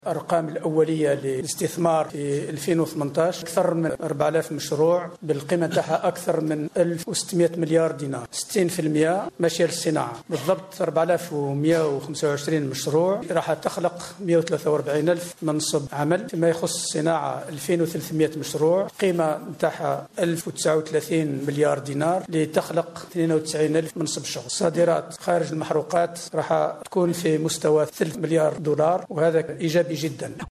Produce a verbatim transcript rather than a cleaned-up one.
الأرقام الأولية للاستثمار في ألفين وثمانية عشر أكثر من أربعة آلاف مشروع بالقيمة تاعها أكثر من ألف وستمائة مليار دينار، ستين بالمئة ماشية للصناعة. بالضبط أربعة آلاف ومائة وخمسة وعشرين مشروع راح تخلق مائة وثلاثة وأربعين ألف منصب عمل. فيما يخص الصناعة ألفين وثلاثمائة مشروع، قيمة تاعها ألف وتسعة وثلاثين مليار دينار لتخلق اثنين وتسعين ألف منصب شغل. صادرات خارج المحروقات راح تكون في مستوى ثلاثة مليار دولار، وهذا إيجابي جدا.